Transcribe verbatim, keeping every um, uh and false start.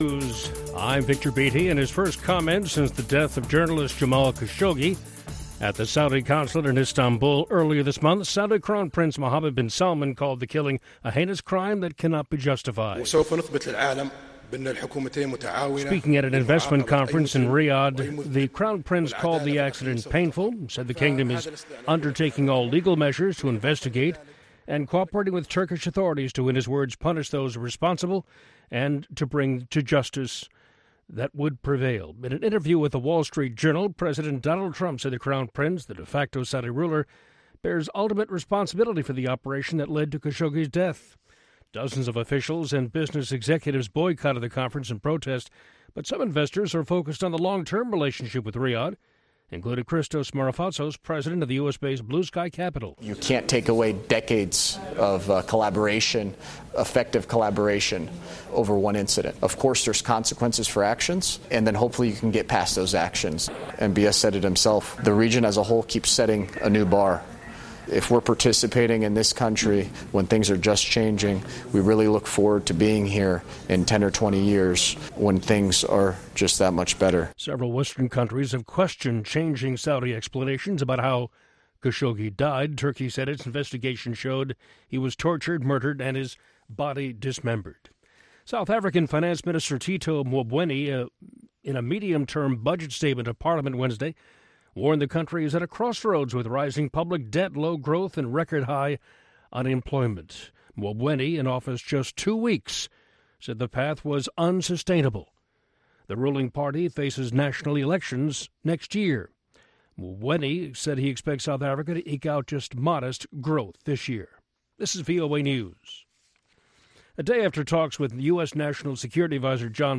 News. I'm Victor Beatty, and his first comment since the death of journalist Jamal Khashoggi at the Saudi consulate in Istanbul earlier this month, Saudi Crown Prince Mohammed bin Salman called the killing a heinous crime that cannot be justified. Speaking at an investment conference in Riyadh, the Crown Prince called the accident painful, said the kingdom is undertaking all legal measures to investigate and cooperating with Turkish authorities to, in his words, punish those responsible and to bring to justice that would prevail. In an interview with the Wall Street Journal, President Donald Trump said the Crown Prince, the de facto Saudi ruler, bears ultimate responsibility for the operation that led to Khashoggi's death. Dozens of officials and business executives boycotted the conference in protest, but some investors are focused on the long-term relationship with Riyadh, including Christos Marafatsos, president of the U S-based Blue Sky Capital. You can't take away decades of uh, collaboration, effective collaboration, over one incident. Of course, there's consequences for actions, and then hopefully you can get past those actions. M B S said it himself. The region as a whole keeps setting a new bar. If we're participating in this country when things are just changing, we really look forward to being here in ten or twenty years when things are just that much better. Several Western countries have questioned changing Saudi explanations about how Khashoggi died. Turkey said its investigation showed he was tortured, murdered, and his body dismembered. South African Finance Minister Tito Mboweni, uh, in a medium-term budget statement to Parliament Wednesday, warned the country is at a crossroads with rising public debt, low growth, and record-high unemployment. Mboweni, in office just two weeks, said the path was unsustainable. The ruling party faces national elections next year. Mboweni said he expects South Africa to eke out just modest growth this year. This is V O A News. A day after talks with U S. National Security Advisor John